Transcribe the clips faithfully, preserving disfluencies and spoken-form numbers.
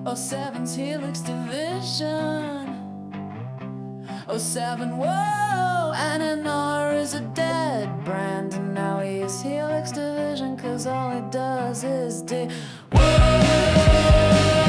oh seven's Helix Division. oh seven, whoa, N N R is a dead brand, and now he is Helix Division, cause all he does is di- Whoa.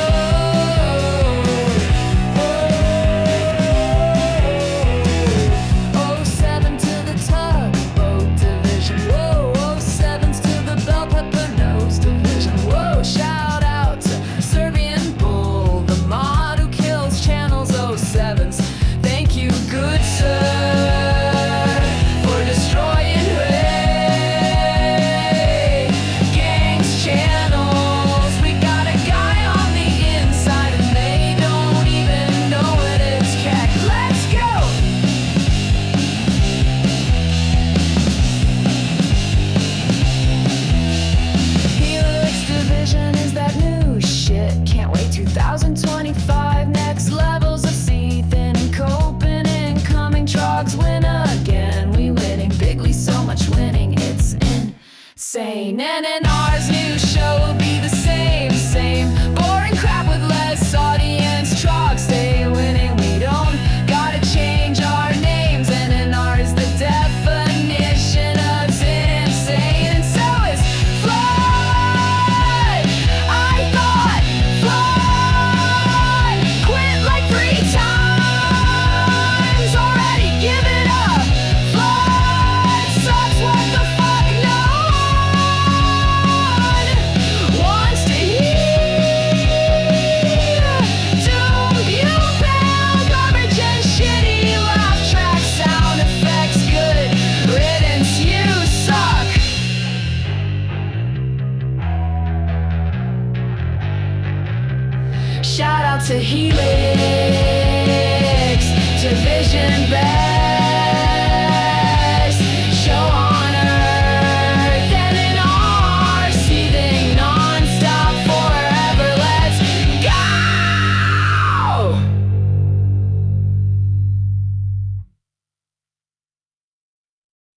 twenty-five next levels of C, thin and coping, incoming trogs win again. We winning bigly, so much winning, it's insane. N N R's new show will be the same, same boring crap with less audience. Trogs stay winning, we don't gotta change our names. N N R is the definition of insane, and so is Flood. I thought Flood shout out to Helix.